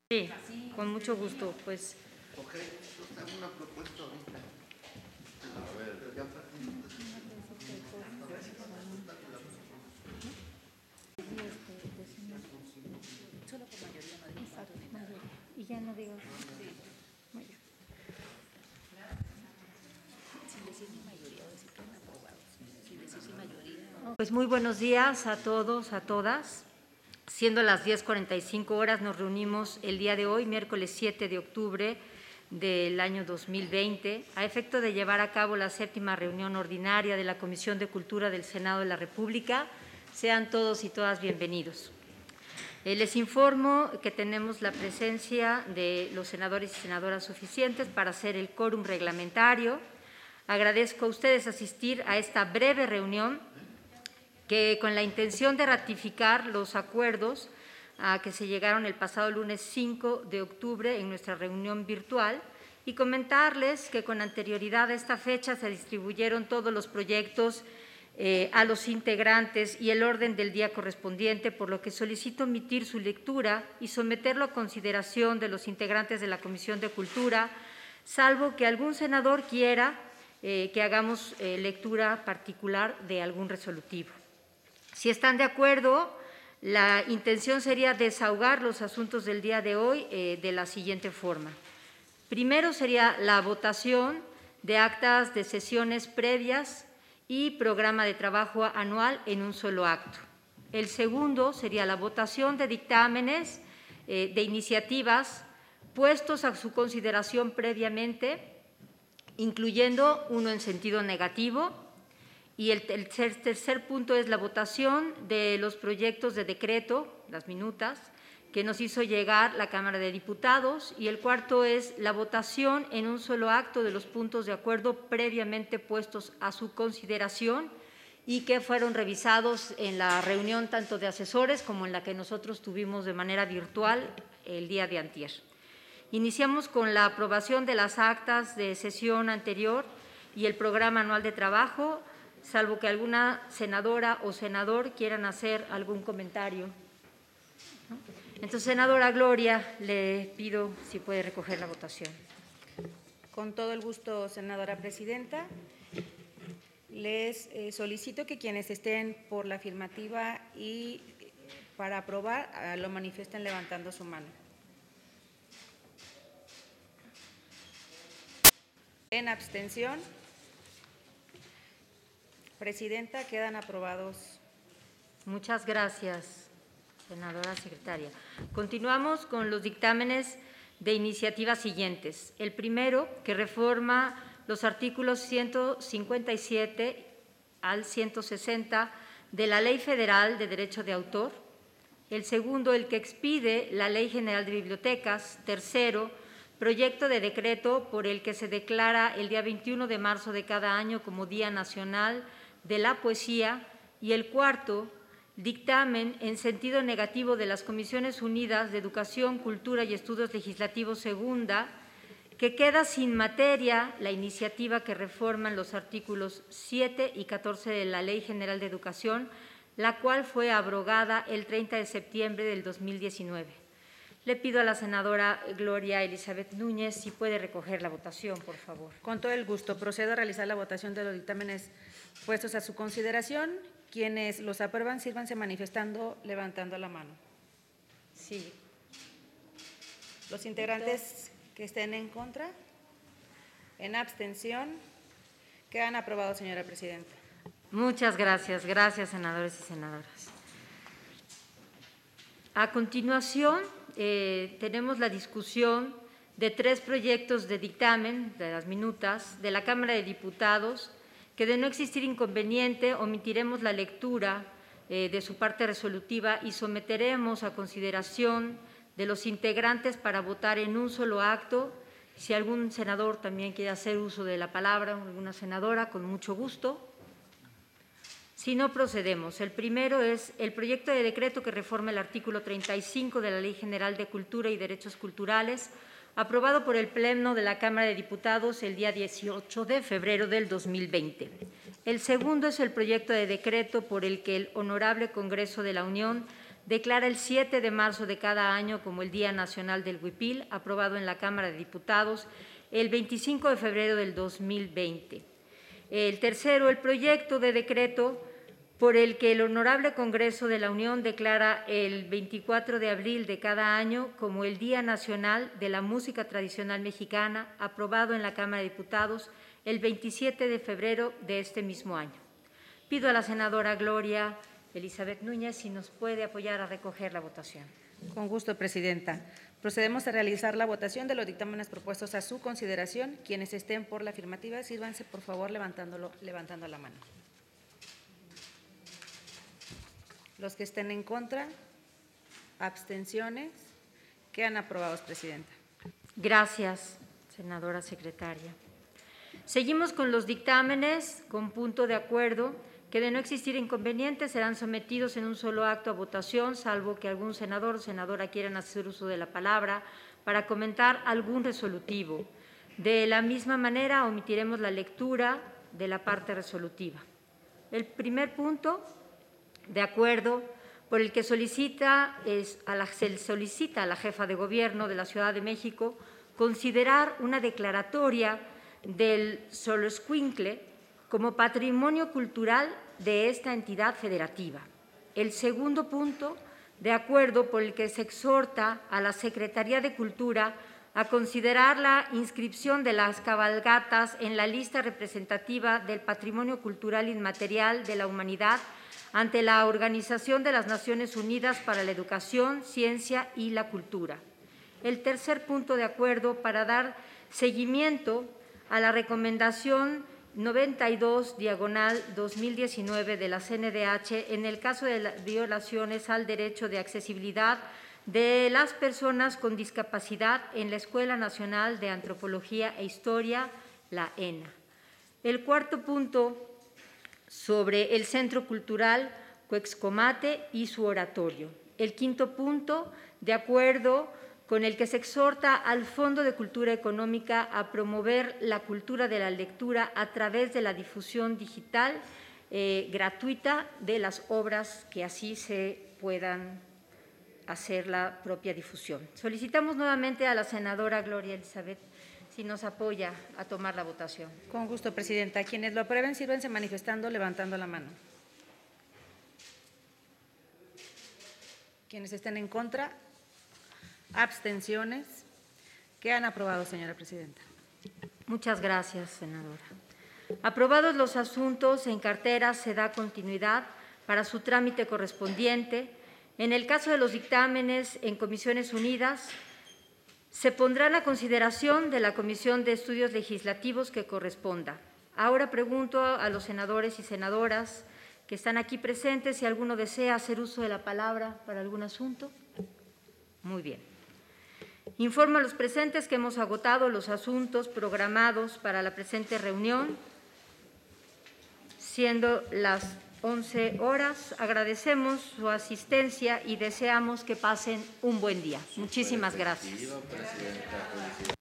Sí, con mucho gusto. Pues Ok, yo tengo una propuesta ahorita. A ver, ya Solo por mayoría, no digo cuánto ni nada. y ya no digo. Muy bien. Sin decir ni mayoría, o decir que han aprobado. Sin decir si mayoría. Pues muy buenos días a todos, a todas. Siendo las 10:45 horas, nos reunimos el día de hoy, miércoles 7 de octubre del año 2020, a efecto de llevar a cabo la 7ª reunión ordinaria de la Comisión de Cultura del Senado de la República. Sean todos y todas bienvenidos. Les informo que tenemos la presencia de los senadores y senadoras suficientes para hacer el quórum reglamentario. Agradezco a ustedes asistir a esta breve reunión que con la intención de ratificar los acuerdos a que se llegaron el pasado lunes 5 de octubre en nuestra reunión virtual y comentarles que con anterioridad a esta fecha se distribuyeron todos los proyectos a los integrantes y el orden del día correspondiente, por lo que solicito omitir su lectura y someterlo a consideración de los integrantes de la Comisión de Cultura, salvo que algún senador quiera que hagamos lectura particular de algún resolutivo. Si están de acuerdo, la intención sería desahogar los asuntos del día de hoy de la siguiente forma. Primero sería la votación de actas de sesiones previas y programa de trabajo anual en un solo acto. El segundo sería la votación de dictámenes de iniciativas puestos a su consideración previamente, incluyendo uno en sentido negativo. Y el tercer punto es la votación de los proyectos de decreto, las minutas, que nos hizo llegar la Cámara de Diputados. Y el cuarto es la votación en un solo acto de los puntos de acuerdo previamente puestos a su consideración y que fueron revisados en la reunión tanto de asesores como en la que nosotros tuvimos de manera virtual el día de antier. Iniciamos con la aprobación de las actas de sesión anterior y el programa anual de trabajo, salvo que alguna senadora o senador quieran hacer algún comentario. Entonces, senadora Gloria, le pido si puede recoger la votación. Con todo el gusto, senadora presidenta. Les solicito que quienes estén por la afirmativa y para aprobar lo manifiesten levantando su mano. En abstención. Presidenta, quedan aprobados. Muchas gracias, senadora secretaria. Continuamos con los dictámenes de iniciativas siguientes. El primero, que reforma los artículos 157 al 160 de la Ley Federal de Derecho de Autor. El segundo, el que expide la Ley General de Bibliotecas. Tercero, proyecto de decreto por el que se declara el día 21 de marzo de cada año como Día Nacional de la Poesía. Y el cuarto, dictamen en sentido negativo de las Comisiones Unidas de Educación, Cultura y Estudios Legislativos segunda, que queda sin materia la iniciativa que reforman los artículos 7 y 14 de la Ley General de Educación, la cual fue abrogada el 30 de septiembre del 2019. Le pido a la senadora Gloria Elizabeth Núñez si puede recoger la votación, por favor. Con todo el gusto, procedo a realizar la votación de los dictámenes puestos a su consideración. Quienes los aprueban, sírvanse manifestando, levantando la mano. Sí. Los integrantes que estén en contra, en abstención, quedan aprobados, señora presidenta. Muchas gracias. Gracias, senadores y senadoras. A continuación, tenemos la discusión de 3 proyectos de dictamen de las minutas de la Cámara de Diputados, que de no existir inconveniente omitiremos la lectura de su parte resolutiva y someteremos a consideración de los integrantes para votar en un solo acto. Si algún senador también quiere hacer uso de la palabra, o alguna senadora, con mucho gusto. Si no, procedemos. El primero es el proyecto de decreto que reforma el artículo 35 de la Ley General de Cultura y Derechos Culturales, aprobado por el Pleno de la Cámara de Diputados el día 18 de febrero del 2020. El segundo es el proyecto de decreto por el que el Honorable Congreso de la Unión declara el 7 de marzo de cada año como el Día Nacional del Huipil, aprobado en la Cámara de Diputados el 25 de febrero del 2020. El tercero, el proyecto de decreto por el que el Honorable Congreso de la Unión declara el 24 de abril de cada año como el Día Nacional de la Música Tradicional Mexicana, aprobado en la Cámara de Diputados el 27 de febrero de este mismo año. Pido a la senadora Gloria Elizabeth Núñez si nos puede apoyar a recoger la votación. Con gusto, presidenta. Procedemos a realizar la votación de los dictámenes propuestos a su consideración. Quienes estén por la afirmativa, sírvanse por favor levantando la mano. Los que estén en contra, abstenciones, quedan aprobados, presidenta. Gracias, senadora secretaria. Seguimos con los dictámenes con punto de acuerdo que, de no existir inconvenientes, serán sometidos en un solo acto a votación, salvo que algún senador o senadora quieran hacer uso de la palabra para comentar algún resolutivo. De la misma manera, omitiremos la lectura de la parte resolutiva. El primer punto de acuerdo por el que se solicita a la jefa de gobierno de la Ciudad de México considerar una declaratoria del Xoloitzcuintle como patrimonio cultural de esta entidad federativa. El segundo punto de acuerdo por el que se exhorta a la Secretaría de Cultura a considerar la inscripción de las cabalgatas en la lista representativa del patrimonio cultural inmaterial de la humanidad ante la Organización de las Naciones Unidas para la Educación, Ciencia y la Cultura. El tercer punto de acuerdo para dar seguimiento a la recomendación 92/2019 de la CNDH en el caso de las violaciones al derecho de accesibilidad de las personas con discapacidad en la Escuela Nacional de Antropología e Historia, la ENA. El cuarto punto sobre el Centro Cultural Cuexcomate y su oratorio. El quinto punto, de acuerdo con el que se exhorta al Fondo de Cultura Económica a promover la cultura de la lectura a través de la difusión digital gratuita de las obras que así se puedan hacer la propia difusión. Solicitamos nuevamente a la senadora Gloria Elizabeth si nos apoya a tomar la votación. Con gusto, presidenta. Quienes lo aprueben, sírvanse manifestando, levantando la mano. Quienes estén en contra, abstenciones, quedan aprobados, señora presidenta. Muchas gracias, senadora. Aprobados los asuntos en cartera, se da continuidad para su trámite correspondiente. En el caso de los dictámenes en comisiones unidas, se pondrán a consideración de la Comisión de Estudios Legislativos que corresponda. Ahora pregunto a los senadores y senadoras que están aquí presentes si alguno desea hacer uso de la palabra para algún asunto. Muy bien. Informo a los presentes que hemos agotado los asuntos programados para la presente reunión, siendo las 11 horas. Agradecemos su asistencia y deseamos que pasen un buen día. Muchísimas gracias.